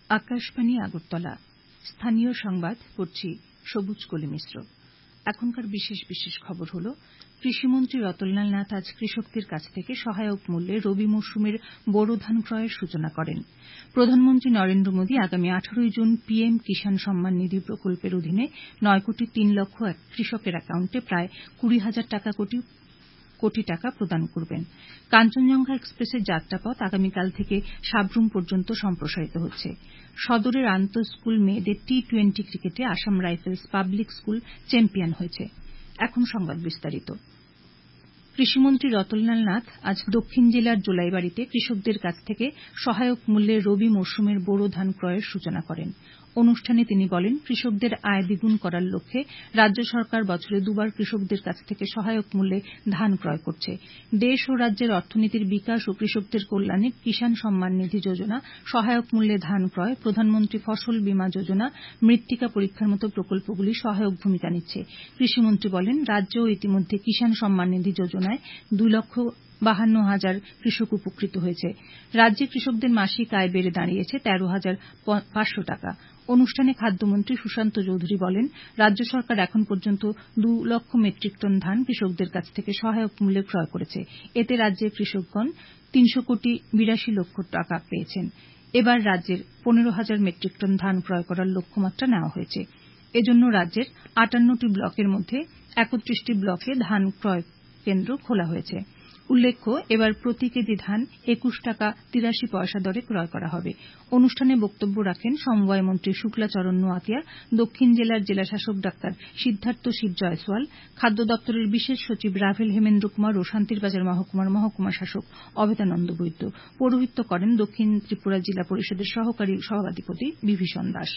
আকাশবাণী আগরতলা স্থানীয় সংবাদ পড়ছি সবুজ কলি মিশ্র। এখনকার বিশেষ বিশেষ খবর হল, কৃষিমন্ত্রী রতনলাল নাথ আজ কৃষকদের কাছ থেকে সহায়ক মূল্যে রবি মরশুমের বোরো ধান ক্রয়ের সূচনা করেন। প্রধানমন্ত্রী নরেন্দ্র মোদী আগামী 18 জুন পিএম কিষাণ সম্মান নিধি প্রকল্পের অধীনে 9,03,00,000 কৃষকের অ্যাকাউন্টে প্রায় 20,000 কোটি টাকা প্রদান করবেন। কাঞ্চনজঙ্ঘা এক্সপ্রেসের যাত্রাপথ আগামীকাল থেকে সাব্রুম পর্যন্ত সম্প্রসারিত হচ্ছে। সদরের আন্তঃ স্কুল মেয়েদের টি-20 ক্রিকেটে Assam Rifles public school champion হয়েছে। এখন সংবাদ বিস্তারিত। কৃষিমন্ত্রী রতনলাল নাথ আজ দক্ষিণ জেলার জোলাইবাড়িতে কৃষকদের কাছ থেকে সহায়ক মূল্যে রবি মরশুমের বোরো ধান ক্রয়ের সূচনা করেন। অনুষ্ঠানে তিনি বলেন, কৃষকদের আয় দ্বিগুণ করার লক্ষ্যে রাজ্য সরকার বছরে দুবার কৃষকদের কাছ থেকে সহায়ক মূল্যে ধান ক্রয় করছে। দেশ ও রাজ্যের অর্থনীতির বিকাশ ও কৃষকদের কল্যাণে কিষাণ সম্মান নিধি যোজনা, সহায়ক মূল্যে ধান ক্রয়, প্রধানমন্ত্রী ফসল বীমা যোজনা, মৃত্তিকা পরীক্ষার মতো প্রকল্পগুলি সহায়ক ভূমিকা নিচ্ছে। কৃষিমন্ত্রী বলেন, রাজ্যও ইতিমধ্যে কিষাণ সম্মান নিধি যোজনায় 2,52,000 কৃষক উপকৃত হয়েছে। রাজ্যে কৃষকদের মাসিক আয় বেড়ে দাঁড়িয়েছে 13,500 টাকা। অনুষ্ঠানে খাদ্যমন্ত্রী সুশান্ত চৌধুরী বলেন, রাজ্য সরকার এখন পর্যন্ত 2 লক্ষ মেট্রিক টন ধান কৃষকদের কাছ থেকে সহায়ক মূল্যে ক্রয় করেছে। এতে রাজ্যের কৃষকগণ 382 লক্ষ টাকা পেয়েছেন। এবার রাজ্যের 15,000 মেট্রিক টন ধান ক্রয় করার লক্ষ্যমাত্রা নেওয়া হয়েছে। এজন্য রাজ্যের 58টি ব্লকের মধ্যে 31টি ব্লকে ধান ক্রয় কেন্দ্র খোলা হয়েছে। উল্লেখ্য, এবার প্রতি কেজি ধান 21 টাকা 83 পয়সা দরে ক্রয় করা হবে। অনুষ্ঠানে বক্তব্য রাখেন সমবায় মন্ত্রী শুক্লাচরণ নোয়াতিয়া, দক্ষিণ জেলার জেলাশাসক ডাক্তার সিদ্ধার্থ শিব জয়সওয়াল, খাদ্য দপ্তরের বিশেষ সচিব রাভেল হেমেন্দ্র কুমার ও শান্তিরবাজার মহকুমার মহকুমা শাসক অভেদানন্দ বৈদ্য। পৌরোহিত্য করেন দক্ষিণ ত্রিপুরা জেলা পরিষদের সহকারী সভাধিপতি বিভীষণ দাস।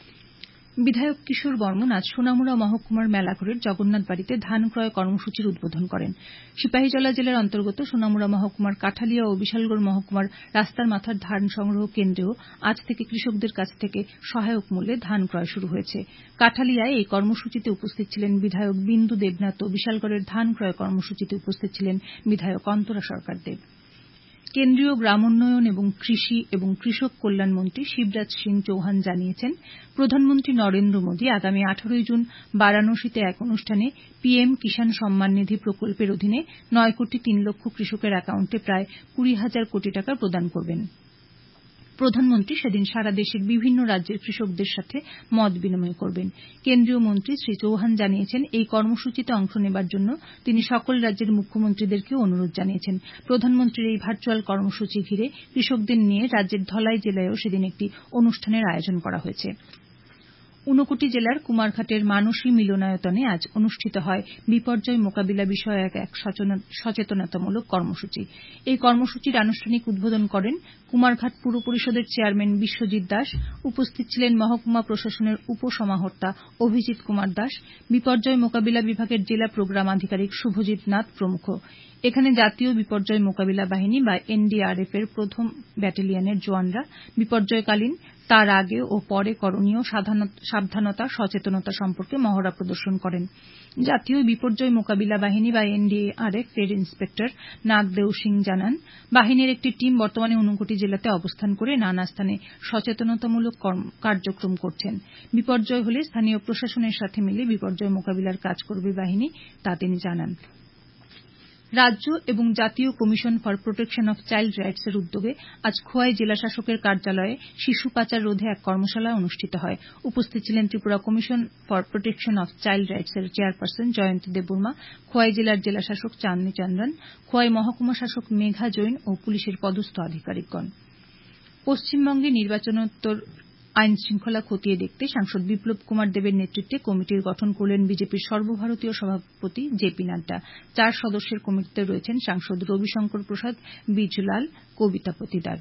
বিধায়ক কিশোর বর্মন আজ সোনামুড়া মহকুমার মেলাঘরের জগন্নাথ বাড়িতে ধান ক্রয় কর্মসূচির উদ্বোধন করেন। সিপাহীজলা জেলার অন্তর্গত সোনামুড়া মহকুমার কাঠালিয়া ও বিশালগড় মহকুমার রাস্তার মাথার ধান সংগ্রহ কেন্দ্রেও আজ থেকে কৃষকদের কাছ থেকে সহায়ক মূল্যে ধান ক্রয় শুরু হয়েছে। কাঠালিয়ায় এই কর্মসূচিতে উপস্থিত ছিলেন বিধায়ক বিন্দু দেবনাথ ও বিশালগড়ের ধান ক্রয় কর্মসূচিতে উপস্থিত ছিলেন বিধায়ক অন্তরা সরকার দেব। কেন্দ্রীয় গ্রামোন্নয়ন এবং কৃষি এবং কৃষক কল্যাণ মন্ত্রী শিবরাজ সিং চৌহান জানিয়েছেন, প্রধানমন্ত্রী নরেন্দ্র মোদী আগামী 18 জুন বারাণসীতে এক অনুষ্ঠানে পিএম কিষাণ সম্মান নিধি প্রকল্পের অধীনে 9,03,00,000 কৃষকের অ্যাকাউন্টে প্রায় 20,000 কোটি টাকা প্রদান করবেন। প্রধানমন্ত্রী সেদিন সারা দেশের বিভিন্ন রাজ্যের কৃষকদের সাথে মত বিনিময় করবেন। কেন্দ্রীয় মন্ত্রী শ্রী চৌহান জানিয়েছেন, এই কর্মসূচিতে অংশ নেবার জন্য তিনি সকল রাজ্যের মুখ্যমন্ত্রীদেরকেও অনুরোধ জানিয়েছেন। প্রধানমন্ত্রীর এই ভার্চুয়াল কর্মসূচি ঘিরে কৃষকদের নিয়ে রাজ্যের ধলাই জেলায়ও সেদিন একটি অনুষ্ঠানের আয়োজন করা হয়েছে। ঊনকোটি জেলার কুমারঘাটের মানসী মিলনায়তনে আজ অনুষ্ঠিত হয় বিপর্যয় মোকাবিলা বিষয়ক এক সচেতনতামূলক কর্মসূচি। এই কর্মসূচির আনুষ্ঠানিক উদ্বোধন করেন কুমারঘাট পুর পরিষদের চেয়ারম্যান বিশ্বজিৎ দাস। উপস্থিত ছিলেন মহকুমা প্রশাসনের উপসমাহর্তা অভিজিৎ কুমার দাস, বিপর্যয় মোকাবিলা বিভাগের জেলা প্রোগ্রাম আধিকারিক শুভজিৎ নাথ প্রমুখ। এখানে জাতীয় বিপর্যয় মোকাবিলা বাহিনী বা এনডিআরএফ এর 1ম ব্যাটালিয়নের জওয়ানরা বিপর্যয়কালীন, তার আগে ও পরে করণীয় সাবধানতা সচেতনতা সম্পর্কে মহড়া প্রদর্শন করেন। জাতীয় বিপর্যয় মোকাবিলা বাহিনী বা এনডিআরএফ এর ইন্সপেক্টর নাগদেও সিং জানান, বাহিনীর একটি টিম বর্তমানে ঊনকোটি জেলাতে অবস্থান করে নানা স্থানে সচেতনতামূলক কার্যক্রম করছেন। বিপর্যয় হলে স্থানীয় প্রশাসনের সাথে মিলে বিপর্যয় মোকাবিলার কাজ করবে বাহিনী, তা তিনি জানান। রাজ্য এবং জাতীয় commission for protection of child rights এর উদ্যোগে আজ খোয়াই জেলাশাসকের কার্যালয়ে শিশু পাচার রোধে এক কর্মশালা অনুষ্ঠিত হয়। উপস্থিত ছিলেন Tripura commission for protection of child rights এর চেয়ারপারসন জয়ন্তী দেববর্মা, খোয়াই জেলার জেলাশাসক চাঁদনী চন্দ্রন, খোয়াই মহকুমা শাসক মেঘা জৈন ও পুলিশের পদস্থ আধিকারিকগণ। পশ্চিমবঙ্গে নির্বাচনোত্তর আইন শৃঙ্খলা খতিয়ে দেখতে সাংসদ বিপ্লব কুমার দেবের নেতৃত্বে কমিটির গঠন করলেন বিজেপির সর্বভারতীয় সভাপতি জেপি নাড্ডা। 4 সদস্যের কমিটিতে রয়েছেন সাংসদ রবিশঙ্কর প্রসাদ, বিজলাল, কবিতা পতিদার।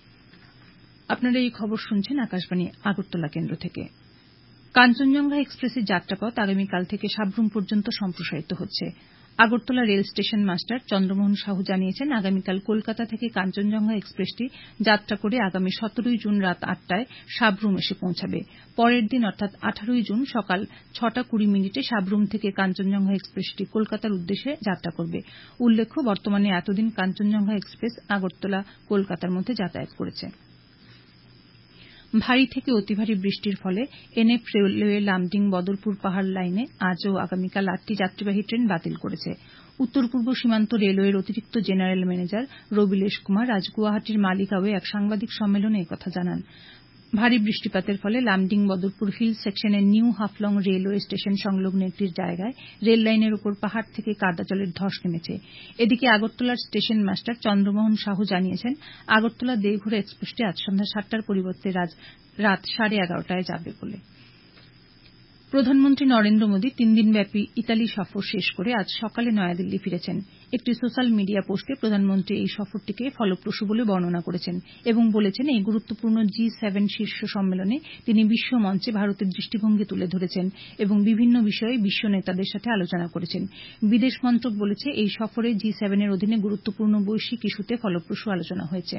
আপনারা এই খবর শুনছেন আকাশবাণী আগরতলা কেন্দ্র থেকে। কাঞ্চনজঙ্ঘা এক্সপ্রেসের যাত্রাপথ আগামীকাল থেকে সাব্রুম পর্যন্ত সম্প্রসারিত হচ্ছে। Agartala rail station master Chandramohan Sahu জানিয়েছেন, আগামীকাল কলকাতা থেকে কাঞ্চনজঙ্ঘা এক্সপ্রেসটি যাত্রা করে আগামী 17 জুন রাত 8টায় সাব্রুম এসে পৌঁছাবে। পরের দিন অর্থাৎ 18 জুন সকাল 6:20 সাব্রুম থেকে কাঞ্চনজঙ্ঘা এক্সপ্রেসটি কলকাতার উদ্দেশ্যে যাত্রা করবে। উল্লেখ্য, বর্তমানে এতদিন কাঞ্চনজঙ্ঘা এক্সপ্রেস আগরতলা কলকাতার মধ্যে যাতায়াত করেছে। ভারী থেকে অতি ভারী বৃষ্টির ফলে এনএফ রেলওয়ে লামডিং বদরপুর পাহাড় লাইনে আজ ও আগামীকাল 8টি যাত্রীবাহী ট্রেন বাতিল করেছে। উত্তর পূর্ব সীমান্ত রেলওয়ের অতিরিক্ত জেনারেল ম্যানেজার রবিলাস কুমার আজ গুয়াহাটির মালিগাঁওয়ে এক সাংবাদিক সম্মেলনে একথা জানান। ভারী বৃষ্টিপাতের ফলে লামডিং বদরপুর হিল সেকশনের নিউ হাফলং রেলওয়ে স্টেশন সংলগ্ন একটি জায়গায় রেল লাইনের উপর পাহাড় থেকে কাদা জলের ধস নেমেছে। এদিকে আগরতলার স্টেশন মাস্টার চন্দ্রমোহন সাহু জানিয়েছেন, আগরতলা দেওঘর এক্সপ্রেসটি আজ সন্ধ্যা 7টার পরিবর্তে রাত 11:30টায় যাবে বলে। প্রধানমন্ত্রী নরেন্দ্র মোদী 3 দিনব্যাপী ইতালি সফর শেষ করে আজ সকালে নয়াদিল্লি ফিরেছেন। একটি সোশ্যাল মিডিয়া পোস্টে প্রধানমন্ত্রী এই সফরটিকে ফলপ্রসূ বলে বর্ণনা করেছেন এবং বলেছেন, এই গুরুত্বপূর্ণ G7 শীর্ষ সম্মেলনে তিনি বিশ্ব মঞ্চে ভারতের দৃষ্টিভঙ্গি তুলে ধরেছেন এবং বিভিন্ন বিষয়ে বিশ্ব নেতাদের সাথে আলোচনা করেছেন। বিদেশ মন্ত্রক বলেছে, এই সফরে G7 এর অধীনে গুরুত্বপূর্ণ বৈশ্বিক ইস্যুতে ফলপ্রসূ আলোচনা হয়েছে।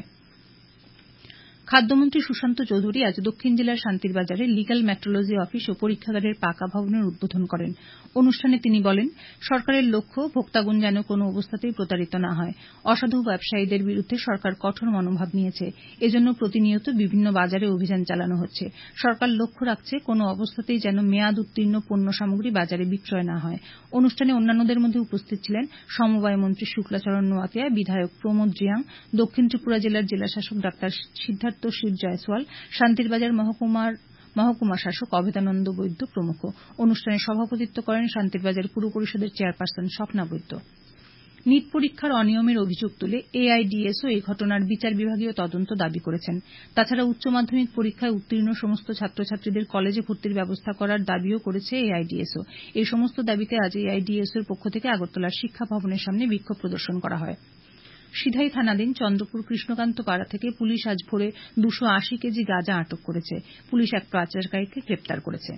খাদ্যমন্ত্রী সুশান্ত চৌধুরী আজ দক্ষিণ জেলার শান্তির বাজারে লিগ্যাল মেট্রোলজি অফিস ও পরীক্ষাগারের পাকা ভবনের উদ্বোধন করেন। অনুষ্ঠানে তিনি বলেন, সরকারের লক্ষ্য ভোক্তাগণ যেন কোনো অবস্থাতেই প্রতারিত না হয়। অসাধু ব্যবসায়ীদের বিরুদ্ধে সরকার কঠোর মনোভাব নিয়েছে। এজন্য প্রতিনিয়ত বিভিন্ন বাজারে অভিযান চালানো হচ্ছে। সরকার লক্ষ্য রাখছে কোনো অবস্থাতেই যেন মেয়াদ উত্তীর্ণ পণ্য সামগ্রী বাজারে বিক্রয় না হয়। অনুষ্ঠানে অন্যান্যদের মধ্যে উপস্থিত ছিলেন সমবায় মন্ত্রী শুক্লাচরণ নোয়াতিয়া, বিধায়ক প্রমোদ রিয়াং, দক্ষিণ ত্রিপুরা জেলার জেলাশাসক ডাক্তার সিদ্ধার্থ শিব জয়সওয়াল, শান্তিরবাজার মহকুমা শাসক অভেদানন্দ বৈদ্য প্রমুখ। অনুষ্ঠানে সভাপতিত্ব করেন শান্তিরবাজার পুর পরিষদের চেয়ারপারসন স্বপ্না বৈদ্য। নিট পরীক্ষার অনিয়মের অভিযোগ তুলে এআইডিএসও এই ঘটনার বিচার বিভাগীয় তদন্ত দাবি করেছেন। তাছাড়া উচ্চ মাধ্যমিক পরীক্ষায় উত্তীর্ণ সমস্ত ছাত্রছাত্রীদের কলেজে ভর্তির ব্যবস্থা করার দাবিও করেছে এআইডিএসও। এই সমস্ত দাবিতে আজ এআইডিএসওর পক্ষ থেকে আগরতলার শিক্ষা ভবনের সামনে বিক্ষোভ প্রদর্শন করা হয়। সিধাই থানাধীন চন্দ্রপুর কৃষ্ণকান্ত পাড়া থেকে পুলিশ আজ ভোরে 280 কেজি গাঁজা আটক করেছে। পুলিশ এক পাচারকারীকে গ্রেপ্তার করেছে।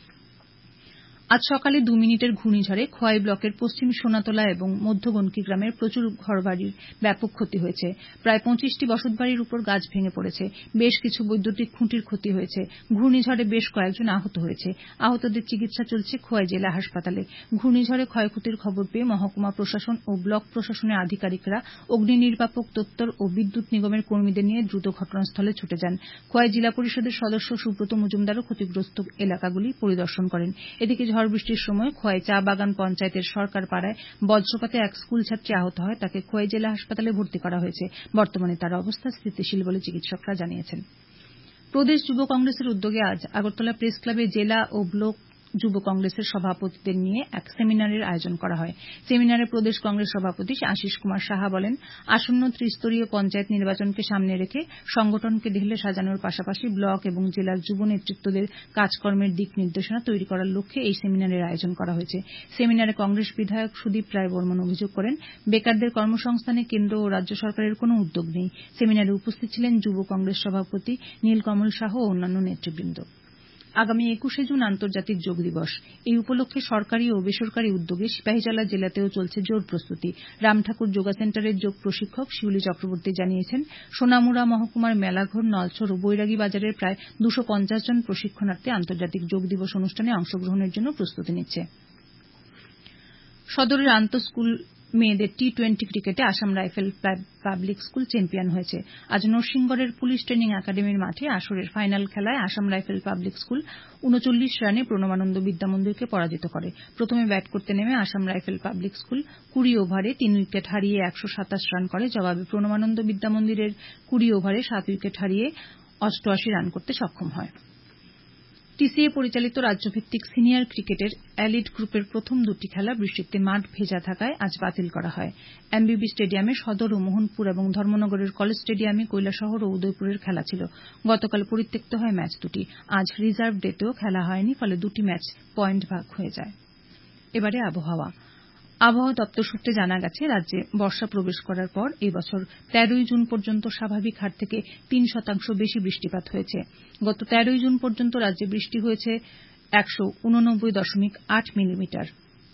আজ সকালে 2 মিনিটের ঘূর্ণিঝড়ে খোয়াই ব্লকের পশ্চিম সোনাতলা এবং মধ্য গনকি গ্রামের প্রচুর ঘরবাড়ির ব্যাপক ক্ষতি হয়েছে। প্রায় 25টি বসতবাড়ির উপর গাছ ভেঙে পড়েছে। বেশ কিছু বৈদ্যুতিক খুঁটির ক্ষতি হয়েছে। ঘূর্ণিঝড়ে বেশ কয়েকজন আহত হয়েছে। আহতদের চিকিৎসা চলছে খোয়াই জেলা হাসপাতালে। ঘূর্ণিঝড়ে ক্ষয়ক্ষতির খবর পেয়ে মহকুমা প্রশাসন ও ব্লক প্রশাসনের আধিকারিকরা অগ্নি নির্বাপক দপ্তর ও বিদ্যুৎ নিগমের কর্মীদের নিয়ে দ্রুত ঘটনাস্থলে ছুটে যান। খোয়াই জেলা পরিষদের সদস্য সুব্রত মজুমদারও ক্ষতিগ্রস্ত এলাকাগুলি পরিদর্শন করেন। এদিকে ঝড় বৃষ্টির সময় খোয়াই চা বাগান পঞ্চায়েতের সরকার পাড়ায় বজ্রপাতে এক স্কুল ছাত্রী আহত হয়। তাকে খোয়াই জেলা হাসপাতালে ভর্তি করা হয়েছে। বর্তমানে তার অবস্থা স্থিতিশীল বলে চিকিৎসকরা জানিয়েছেন। প্রদেশ যুব কংগ্রেসের উদ্যোগে আজ আগরতলা প্রেস ক্লাবে জেলা ও ব্লক যুব কংগ্রেসের সভাপতিদের নিয়ে এক সেমিনারের আয়োজন করা হয়। সেমিনারে প্রদেশ কংগ্রেস সভাপতি আশিস কুমার সাহা বলেন, আসন্ন ত্রিস্তরীয় পঞ্চায়েত নির্বাচনকে সামনে রেখে সংগঠনকে ঢেলে সাজানোর পাশাপাশি ব্লক এবং জেলার যুব নেতৃত্বদের কাজকর্মের দিক নির্দেশনা তৈরি করার লক্ষ্যে এই সেমিনারের আয়োজন করা হয়েছে। সেমিনারে কংগ্রেস বিধায়ক সুদীপ রায় বর্মন অভিযোগ করেন, বেকারদের কর্মসংস্থানে কেন্দ্র ও রাজ্য সরকারের কোনো উদ্যোগ নেই। সেমিনারে উপস্থিত ছিলেন যুব কংগ্রেস সভাপতি নীলকমল সাহা ও অন্যান্য নেতৃবৃন্দ। আগামী 21শে জুন আন্তর্জাতিক যোগ দিবস। এই উপলক্ষে সরকারি ও বেসরকারি উদ্যোগে সিপাহীজলা জেলাতেও চলছে জোর প্রস্তুতি। রামঠাকুর যোগা সেন্টারের যোগ প্রশিক্ষক শিউলি চক্রবর্তী জানিয়েছেন, সোনামুড়া মহকুমার মেলাঘর, নলছর ও বৈরাগী বাজারের প্রায় 250 জন প্রশিক্ষণার্থী আন্তর্জাতিক যোগ দিবস অনুষ্ঠানে অংশগ্রহণের জন্য প্রস্তুতি নিচ্ছে। সদরের আন্তঃস্কুল মেয়েদের টি20 ক্রিকেটে Assam rifle public school champion হয়েছে। আজ নরসিংগড়ের পুলিশ ট্রেনিং একাডেমির মাঠে আসরের ফাইনাল খেলায় আসাম রাইফেল পাবলিক স্কুল 39 রানে প্রণবানন্দ বিদ্যামন্দিরকে পরাজিত করে। প্রথমে ব্যাট করতে নেমে আসাম রাইফেল পাবলিক স্কুল 20 ওভারে 3 উইকেট হারিয়ে 127 রান করে। জবাবে প্রণবানন্দ বিদ্যামন্দিরের 20 ওভারে 7 উইকেট হারিয়ে 88 রান করতে সক্ষম হয়। টিসিএ পরিচালিত রাজ্যভিত্তিক সিনিয়র ক্রিকেটের এলিট গ্রুপের প্রথম 2টি খেলা বৃষ্টিতে মাঠ ভেজা থাকায় আজ বাতিল করা হয়। এমবিবি স্টেডিয়ামে সদর ও মোহনপুর এবং ধর্মনগরের কলেজ স্টেডিয়ামে কৈলাসহর ও উদয়পুরের খেলা ছিল। গতকাল পরিত্যক্ত হয় ম্যাচ দুটি। আজ রিজার্ভ ডেতেও খেলা হয়নি, ফলে দুটি ম্যাচ পয়েন্ট ভাগ হয়ে যায়। এবারে আবহাওয়া দপ্তর সূত্রে জানা গেছে, রাজ্যে বর্ষা প্রবেশ করার পর এই বছর 13ই জুন পর্যন্ত স্বাভাবিক হার থেকে 3% বেশি বৃষ্টিপাত হয়েছে। গত 13ই জুন পর্যন্ত রাজ্যে বৃষ্টি হয়েছে 189.8 মিলিমিটার।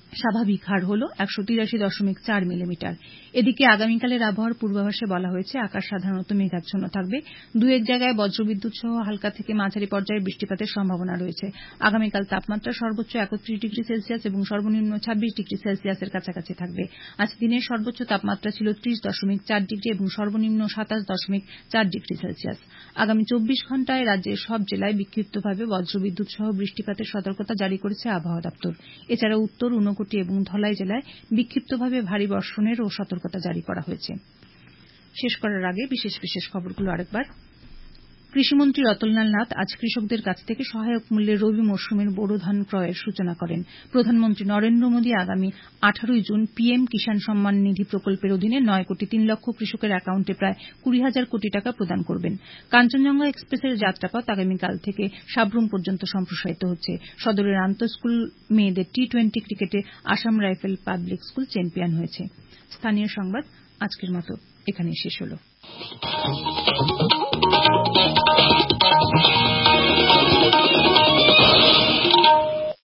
স্বাভাবিক হার হল 183.4 মিলিমিটার। এদিকে আগামীকালের আবহাওয়ার পূর্বাভাসে বলা হয়েছে আকাশ সাধারণত মেঘাচ্ছন্ন থাকবে, দু এক জায়গায় বজ্রবিদ্যুৎ সহ হালকা থেকে মাঝারি পর্যায়ে বৃষ্টিপাতের সম্ভাবনা রয়েছে। আগামীকাল তাপমাত্রা সর্বোচ্চ 31 ডিগ্রি সেলসিয়াস এবং সর্বনিম্ন 26 ডিগ্রি সেলসিয়াসের কাছাকাছি থাকবে। আজ দিনের সর্বোচ্চ তাপমাত্রা ছিল 30.4 ডিগ্রি এবং সর্বনিম্ন 27.4 ডিগ্রি সেলসিয়াস। আগামী 24 ঘণ্টায় রাজ্যের সব জেলায় বিক্ষিপ্তভাবে বজ্রবিদ্যুৎ সহ বৃষ্টিপাতের সতর্কতা জারি করেছে আবহাওয়া দপ্তর। এছাড়া উত্তর, ঊনকোটি এবং ধলাই জেলায় বিক্ষিপ্তভাবে ভারী বর্ষণেরও সতর্কতা জারি করা হয়েছে। শেষ করার আগে বিশেষ বিশেষ খবরগুলো আরেকবার। কৃষিমন্ত্রী রতনলাল নাথ আজ কৃষকদের কাছ থেকে সহায়ক মূল্যে রবি মরশুমের বোরো ধান ক্রয়ের সূচনা করেন। প্রধানমন্ত্রী নরেন্দ্র মোদী আগামী 18 জুন পিএম কিষাণ সম্মান নিধি প্রকল্পের অধীনে 9 কোটি 3 লক্ষ কৃষকের অ্যাকাউন্টে প্রায় 20,000 কোটি টাকা প্রদান করবেন। কাঞ্চনজঙ্ঘা এক্সপ্রেসের যাত্রাপথ আগামীকাল থেকে সাব্রুম পর্যন্ত সম্প্রসারিত হচ্ছে। সদরের আন্তঃস্কুল মেয়েদের টি20 ক্রিকেটে Assam rifle public school champion হয়েছে। স্থানীয় সংবাদ আজকের মতো এখানেই শেষ হল।